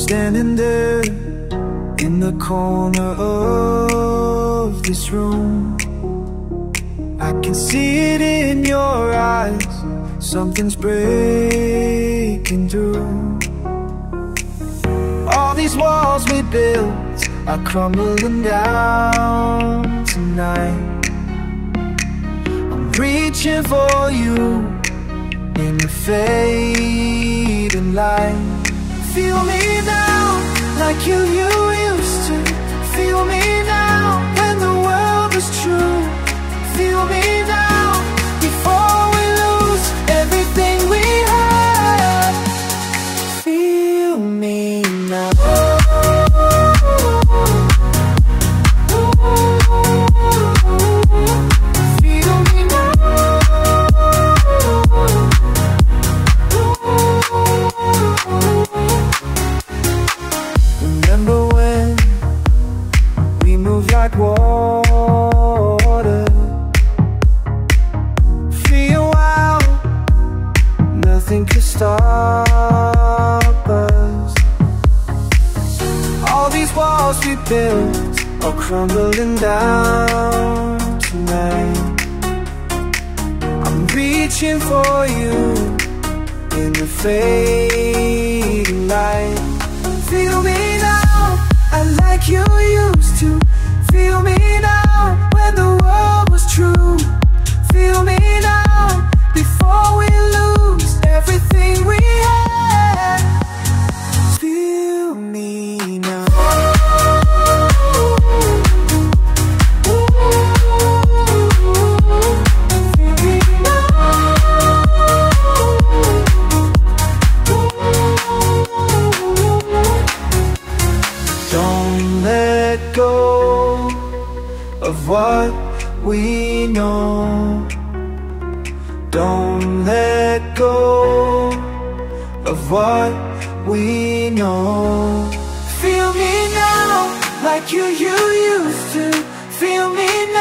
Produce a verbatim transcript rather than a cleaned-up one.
standing there in the corner of this room. I can see it in your eyes, something's breaking through. All these walls we built are crumbling down tonight. I'm reaching for you in the fading light. Feel me now, like you, you used to. Feel me now, when the world was true. Feel me now, before we lose everything we had. Feel me now. Remember when we moved like water? Feel wild, nothing could stop us. All these walls we built are crumbling down tonight. I'm reaching for you in the fading light. Feel me now, I like you used to. Feel me now, when the world was true. Feel me now, before we lose everything we had. Feel me now. Don't let go of what we know. Don't let go of what we know. Feel me now, like you, you used to. Feel me now.